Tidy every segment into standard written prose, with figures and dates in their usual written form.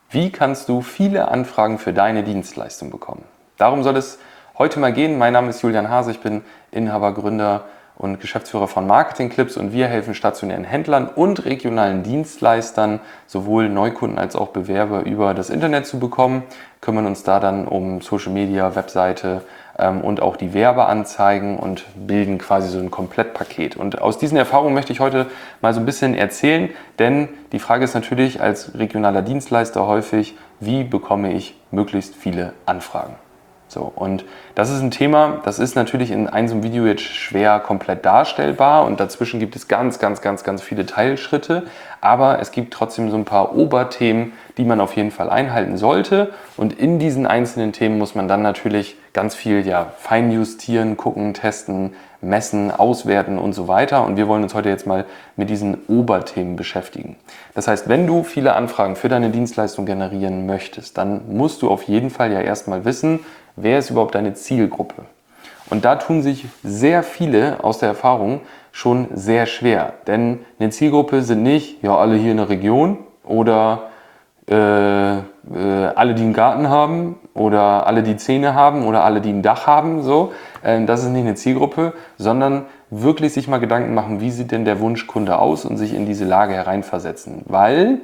Wie kannst du viele Anfragen für deine Dienstleistung bekommen? Darum soll es heute mal gehen. Mein Name ist Julian Hase, ich bin Inhaber, Gründer und Geschäftsführer von Marketing Clips und wir helfen stationären Händlern und regionalen Dienstleistern, sowohl Neukunden als auch Bewerber über das Internet zu bekommen, kümmern uns da dann um Social Media, Webseite und auch die Werbeanzeigen und bilden quasi so ein Komplettpaket. Und aus diesen Erfahrungen möchte ich heute mal so ein bisschen erzählen, denn die Frage ist natürlich als regionaler Dienstleister häufig, wie bekomme ich möglichst viele Anfragen? So, und das ist ein Thema, das ist natürlich in einem so einem Video jetzt schwer komplett darstellbar und dazwischen gibt es ganz viele Teilschritte, aber es gibt trotzdem so ein paar Oberthemen, die man auf jeden Fall einhalten sollte und in diesen einzelnen Themen muss man dann natürlich ganz viel feinjustieren, gucken, testen, messen, auswerten und so weiter und wir wollen uns heute jetzt mal mit diesen Oberthemen beschäftigen. Das heißt, wenn du viele Anfragen für deine Dienstleistung generieren möchtest, dann musst du auf jeden Fall ja erstmal wissen, wer ist überhaupt deine Zielgruppe? Und da tun sich sehr viele aus der Erfahrung schon sehr schwer. Denn eine Zielgruppe sind nicht alle hier in der Region oder alle, die einen Garten haben oder alle, die Zähne haben oder alle, die ein Dach haben. So. Das ist nicht eine Zielgruppe, sondern wirklich sich mal Gedanken machen, wie sieht denn der Wunschkunde aus und sich in diese Lage hereinversetzen. Weil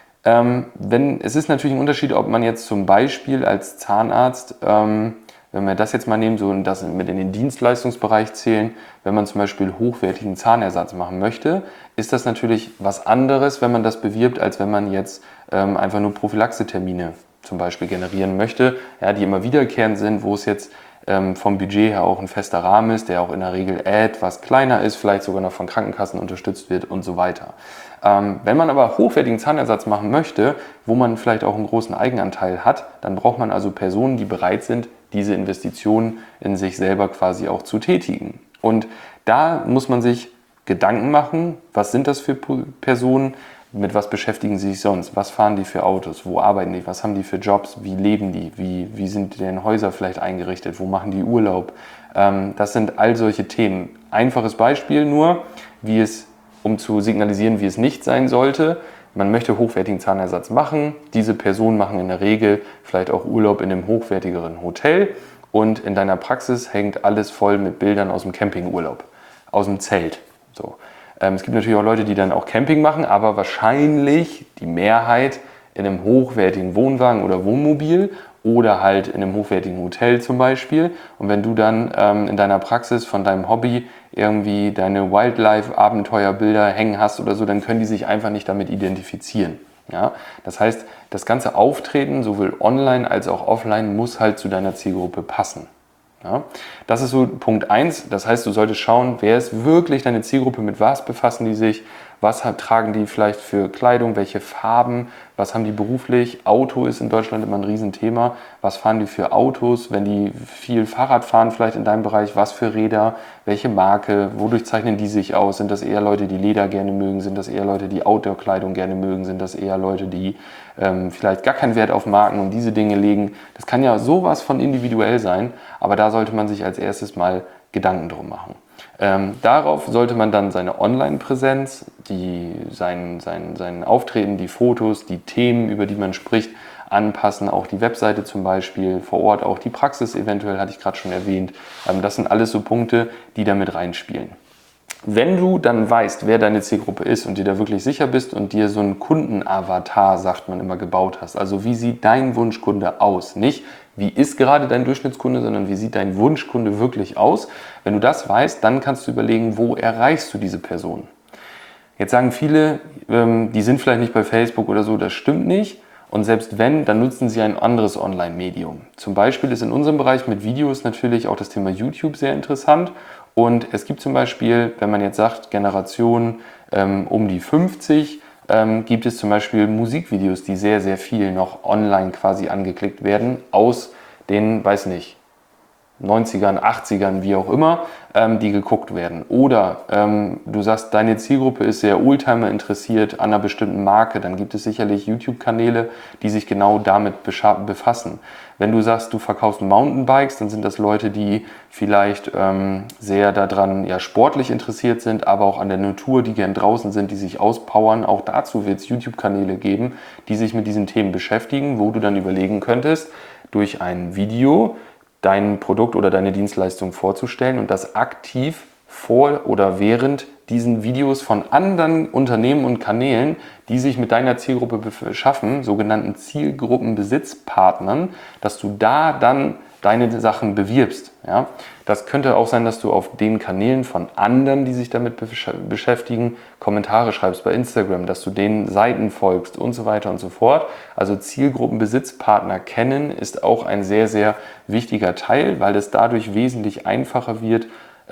es ist natürlich ein Unterschied, ob man jetzt zum Beispiel als Zahnarzt, wenn wir das jetzt mal nehmen und das mit in den Dienstleistungsbereich zählen, wenn man zum Beispiel hochwertigen Zahnersatz machen möchte, ist das natürlich was anderes, wenn man das bewirbt, als wenn man jetzt einfach nur Prophylaxetermine zum Beispiel generieren möchte, die immer wiederkehrend sind, wo es jetzt vom Budget her auch ein fester Rahmen ist, der auch in der Regel etwas kleiner ist, vielleicht sogar noch von Krankenkassen unterstützt wird und so weiter. Wenn man aber hochwertigen Zahnersatz machen möchte, wo man vielleicht auch einen großen Eigenanteil hat, dann braucht man also Personen, die bereit sind, diese Investitionen in sich selber quasi auch zu tätigen. Und da muss man sich Gedanken machen, was sind das für Personen, mit was beschäftigen sie sich sonst, was fahren die für Autos, wo arbeiten die, was haben die für Jobs, wie leben die, wie sind deren Häuser vielleicht eingerichtet, wo machen die Urlaub. Das sind all solche Themen. Einfaches Beispiel nur, um zu signalisieren, wie es nicht sein sollte. Man möchte hochwertigen Zahnersatz machen. Diese Personen machen in der Regel vielleicht auch Urlaub in einem hochwertigeren Hotel und in deiner Praxis hängt alles voll mit Bildern aus dem Campingurlaub, aus dem Zelt. So. Es gibt natürlich auch Leute, die dann auch Camping machen, aber wahrscheinlich die Mehrheit in einem hochwertigen Wohnwagen oder Wohnmobil oder halt in einem hochwertigen Hotel zum Beispiel. Und wenn du dann in deiner Praxis von deinem Hobby irgendwie deine Wildlife-Abenteuerbilder hängen hast oder so, dann können die sich einfach nicht damit identifizieren. Ja? Das heißt, das ganze Auftreten, sowohl online als auch offline, muss halt zu deiner Zielgruppe passen. Ja? Das ist so Punkt 1. Das heißt, du solltest schauen, wer ist wirklich deine Zielgruppe, mit was befassen die sich, was tragen die vielleicht für Kleidung, welche Farben, was haben die beruflich. Auto ist in Deutschland immer ein Riesenthema. Was fahren die für Autos, wenn die viel Fahrrad fahren, vielleicht in deinem Bereich, was für Räder, welche Marke, wodurch zeichnen die sich aus? Sind das eher Leute, die Leder gerne mögen? Sind das eher Leute, die Outdoor-Kleidung gerne mögen? Sind das eher Leute, die vielleicht gar keinen Wert auf Marken und diese Dinge legen? Das kann ja sowas von individuell sein, aber da sollte man sich als erstes mal Gedanken drum machen. Darauf sollte man dann seine Online-Präsenz, sein Auftreten, die Fotos, die Themen, über die man spricht, anpassen, auch die Webseite zum Beispiel, vor Ort auch die Praxis eventuell, hatte ich gerade schon erwähnt. Das sind alles so Punkte, die da mit reinspielen. Wenn du dann weißt, wer deine Zielgruppe ist und dir da wirklich sicher bist und dir so einen Kundenavatar, sagt man immer, gebaut hast, also wie sieht dein Wunschkunde aus? Nicht, wie ist gerade dein Durchschnittskunde, sondern wie sieht dein Wunschkunde wirklich aus? Wenn du das weißt, dann kannst du überlegen, wo erreichst du diese Person? Jetzt sagen viele, die sind vielleicht nicht bei Facebook oder so, das stimmt nicht. Und selbst wenn, dann nutzen sie ein anderes Online-Medium. Zum Beispiel ist in unserem Bereich mit Videos natürlich auch das Thema YouTube sehr interessant. Und es gibt zum Beispiel, wenn man jetzt sagt, Generation um die 50, gibt es zum Beispiel Musikvideos, die sehr viel noch online quasi angeklickt werden aus den, weiß nicht, 90ern, 80ern, wie auch immer, die geguckt werden. Oder du sagst, deine Zielgruppe ist sehr Oldtimer interessiert an einer bestimmten Marke, dann gibt es sicherlich YouTube-Kanäle, die sich genau damit befassen. Wenn du sagst, du verkaufst Mountainbikes, dann sind das Leute, die vielleicht sehr daran sportlich interessiert sind, aber auch an der Natur, die gern draußen sind, die sich auspowern. Auch dazu wird es YouTube-Kanäle geben, die sich mit diesen Themen beschäftigen, wo du dann überlegen könntest, durch ein Video dein Produkt oder deine Dienstleistung vorzustellen und das aktiv vor oder während diesen Videos von anderen Unternehmen und Kanälen, die sich mit deiner Zielgruppe beschaffen, sogenannten Zielgruppenbesitzpartnern, dass du da dann deine Sachen bewirbst. Ja? Das könnte auch sein, dass du auf den Kanälen von anderen, die sich damit beschäftigen, Kommentare schreibst bei Instagram, dass du den Seiten folgst und so weiter und so fort. Also Zielgruppenbesitzpartner kennen ist auch ein sehr, sehr wichtiger Teil, weil es dadurch wesentlich einfacher wird,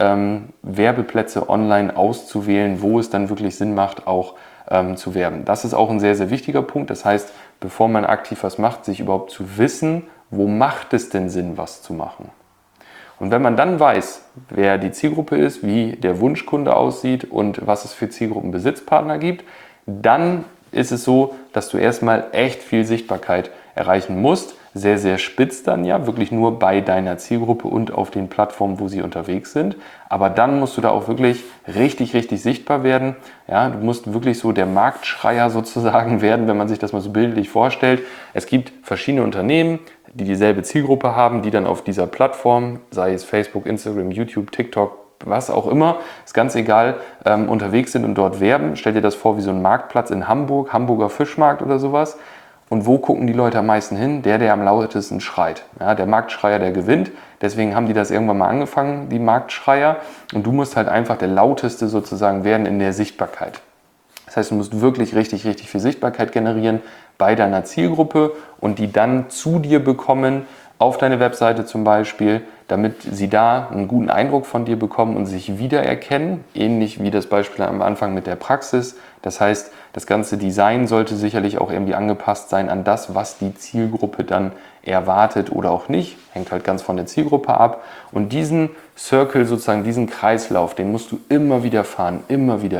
Werbeplätze online auszuwählen, wo es dann wirklich Sinn macht, auch zu werben. Das ist auch ein sehr, sehr wichtiger Punkt. Das heißt, bevor man aktiv was macht, sich überhaupt zu wissen, wo macht es denn Sinn, was zu machen? Und wenn man dann weiß, wer die Zielgruppe ist, wie der Wunschkunde aussieht und was es für Zielgruppenbesitzpartner gibt, dann ist es so, dass du erstmal echt viel Sichtbarkeit erreichen musst. Sehr, sehr spitz dann wirklich nur bei deiner Zielgruppe und auf den Plattformen, wo sie unterwegs sind. Aber dann musst du da auch wirklich richtig, richtig sichtbar werden. Ja, du musst wirklich so der Marktschreier sozusagen werden, wenn man sich das mal so bildlich vorstellt. Es gibt verschiedene Unternehmen, die dieselbe Zielgruppe haben, die dann auf dieser Plattform, sei es Facebook, Instagram, YouTube, TikTok, was auch immer, ist ganz egal, unterwegs sind und dort werben. Stell dir das vor wie so ein Marktplatz in Hamburg, Hamburger Fischmarkt oder sowas. Und wo gucken die Leute am meisten hin? Der am lautesten schreit. Ja, der Marktschreier, der gewinnt. Deswegen haben die das irgendwann mal angefangen, die Marktschreier. Und du musst halt einfach der lauteste sozusagen werden in der Sichtbarkeit. Das heißt, du musst wirklich richtig, richtig viel Sichtbarkeit generieren bei deiner Zielgruppe und die dann zu dir bekommen, auf deine Webseite zum Beispiel, damit sie da einen guten Eindruck von dir bekommen und sich wiedererkennen, ähnlich wie das Beispiel am Anfang mit der Praxis. Das heißt, das ganze Design sollte sicherlich auch irgendwie angepasst sein an das, was die Zielgruppe dann erwartet oder auch nicht. Hängt halt ganz von der Zielgruppe ab. Und diesen Circle, sozusagen diesen Kreislauf, den musst du immer wieder fahren, immer wieder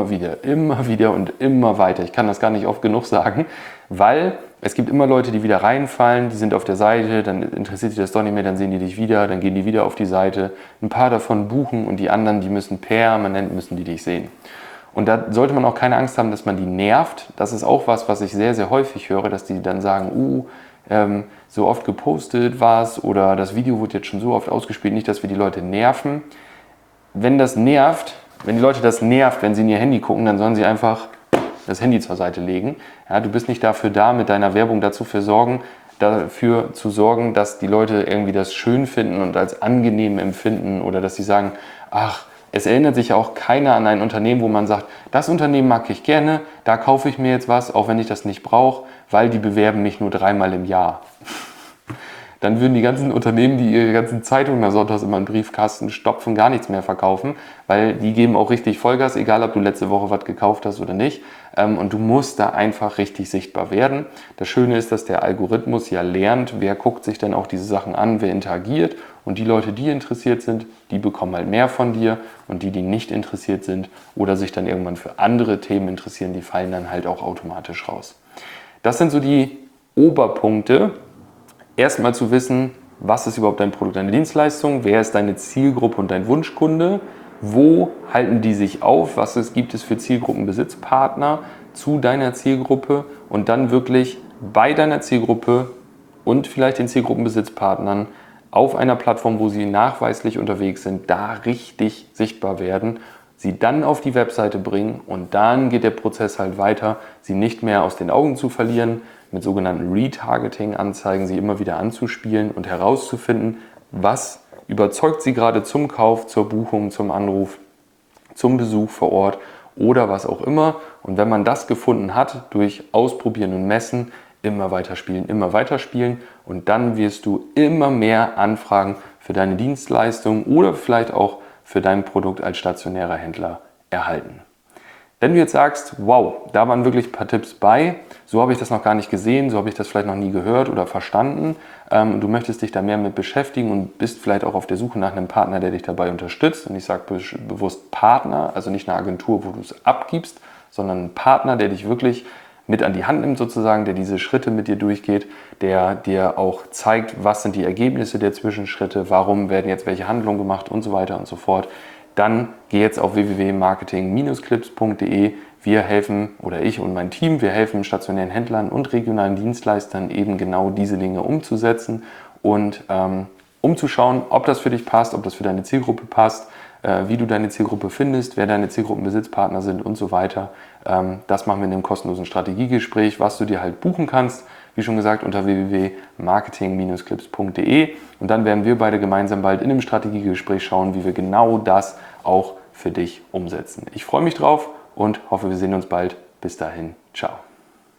und immer weiter. Ich kann das gar nicht oft genug sagen, weil es gibt immer Leute, die wieder reinfallen, die sind auf der Seite, dann interessiert sich das doch nicht mehr, dann sehen die dich wieder, dann gehen die wieder auf die Seite. Ein paar davon buchen und die anderen, die müssen permanent dich sehen. Und da sollte man auch keine Angst haben, dass man die nervt. Das ist auch was ich sehr, sehr häufig höre, dass die dann sagen, so oft gepostet war's oder das Video wurde jetzt schon so oft ausgespielt, nicht, dass wir die Leute nerven. Wenn die Leute das nervt, wenn sie in ihr Handy gucken, dann sollen sie einfach das Handy zur Seite legen. Ja, du bist nicht dafür da, mit deiner Werbung dafür zu sorgen, dass die Leute irgendwie das schön finden und als angenehm empfinden oder dass sie sagen, ach, es erinnert sich ja auch keiner an ein Unternehmen, wo man sagt, das Unternehmen mag ich gerne, da kaufe ich mir jetzt was, auch wenn ich das nicht brauche, weil die bewerben mich nur 3-mal im Jahr. Dann würden die ganzen Unternehmen, die ihre ganzen Zeitungen da sonntags immer in den Briefkasten stopfen, gar nichts mehr verkaufen, weil die geben auch richtig Vollgas, egal ob du letzte Woche was gekauft hast oder nicht. Und du musst da einfach richtig sichtbar werden. Das Schöne ist, dass der Algorithmus ja lernt, wer guckt sich denn auch diese Sachen an, wer interagiert. Und die Leute, die interessiert sind, die bekommen halt mehr von dir. Und die nicht interessiert sind oder sich dann irgendwann für andere Themen interessieren, die fallen dann halt auch automatisch raus. Das sind so die Oberpunkte. Erstmal zu wissen, was ist überhaupt dein Produkt, deine Dienstleistung, wer ist deine Zielgruppe und dein Wunschkunde, wo halten die sich auf, gibt es für Zielgruppenbesitzpartner zu deiner Zielgruppe und dann wirklich bei deiner Zielgruppe und vielleicht den Zielgruppenbesitzpartnern auf einer Plattform, wo sie nachweislich unterwegs sind, da richtig sichtbar werden, sie dann auf die Webseite bringen und dann geht der Prozess halt weiter, sie nicht mehr aus den Augen zu verlieren, mit sogenannten Retargeting-Anzeigen sie immer wieder anzuspielen und herauszufinden, was überzeugt sie gerade zum Kauf, zur Buchung, zum Anruf, zum Besuch vor Ort oder was auch immer. Und wenn man das gefunden hat, durch Ausprobieren und Messen, immer weiterspielen und dann wirst du immer mehr Anfragen für deine Dienstleistung oder vielleicht auch für dein Produkt als stationärer Händler erhalten. Wenn du jetzt sagst, wow, da waren wirklich ein paar Tipps bei, so habe ich das noch gar nicht gesehen, so habe ich das vielleicht noch nie gehört oder verstanden, du möchtest dich da mehr mit beschäftigen und bist vielleicht auch auf der Suche nach einem Partner, der dich dabei unterstützt, und ich sage bewusst Partner, also nicht eine Agentur, wo du es abgibst, sondern ein Partner, der dich wirklich mit an die Hand nimmt sozusagen, der diese Schritte mit dir durchgeht, der dir auch zeigt, was sind die Ergebnisse der Zwischenschritte, warum werden jetzt welche Handlungen gemacht und so weiter und so fort. Dann geh jetzt auf www.marketing-clips.de. Wir helfen, oder ich und mein Team, wir helfen stationären Händlern und regionalen Dienstleistern eben genau diese Dinge umzusetzen und umzuschauen, ob das für dich passt, ob das für deine Zielgruppe passt, wie du deine Zielgruppe findest, wer deine Zielgruppenbesitzpartner sind und so weiter. Das machen wir in einem kostenlosen Strategiegespräch, was du dir halt buchen kannst, wie schon gesagt, unter www.marketing-clips.de. Und dann werden wir beide gemeinsam bald in einem Strategiegespräch schauen, wie wir genau das auch für dich umsetzen. Ich freue mich drauf und hoffe, wir sehen uns bald. Bis dahin, ciao.